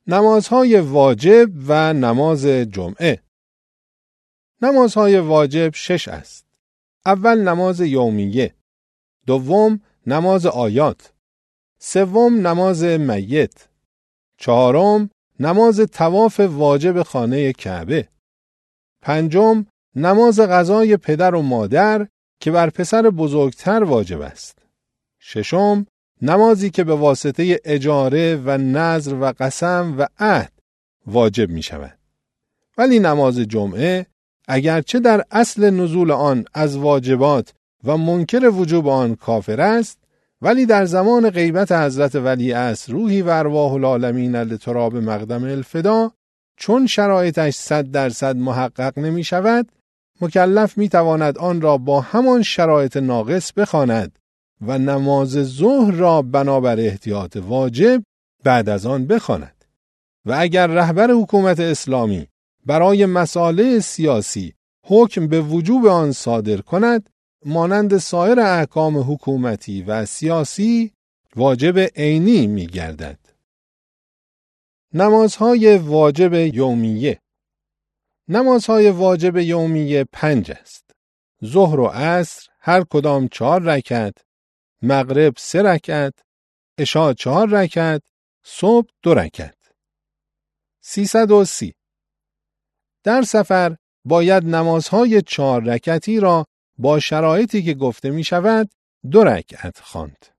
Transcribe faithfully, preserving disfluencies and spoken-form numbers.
نمازهای واجب و نماز جمعه. نمازهای واجب شش است. اول نماز یومیه، دوم نماز آیات، سوم نماز میت، چهارم نماز طواف واجب خانه کعبه، پنجم نماز قضای پدر و مادر که بر پسر بزرگتر واجب است، ششم نمازی که به واسطه اجاره و نذر و قسم و عهد واجب می شود. ولی نماز جمعه اگرچه در اصل نزول آن از واجبات و منکر وجوب آن کافر است، ولی در زمان غیبت حضرت ولیعصر روحی و ارواح العالمین لتراب مقدم الفدا، چون شرایطش صد درصد محقق نمی شود، مکلف می تواند آن را با همان شرایط ناقص بخواند و نماز ظهر را بنابر احتیاط واجب بعد از آن بخواند. و اگر رهبر حکومت اسلامی برای مسائل سیاسی حکم به وجوب آن صادر کند، مانند سایر احکام حکومتی و سیاسی واجب عینی می گردد. نمازهای واجب یومیه. نمازهای واجب یومیه پنج است. ظهر و عصر هر کدام چهار رکعت، مغرب سه رکعت، عشاء چهار رکعت، صبح دو رکعت. سیصد و سی. در سفر باید نمازهای چهار رکعتی را با شرایطی که گفته می شود دو رکعت خواند.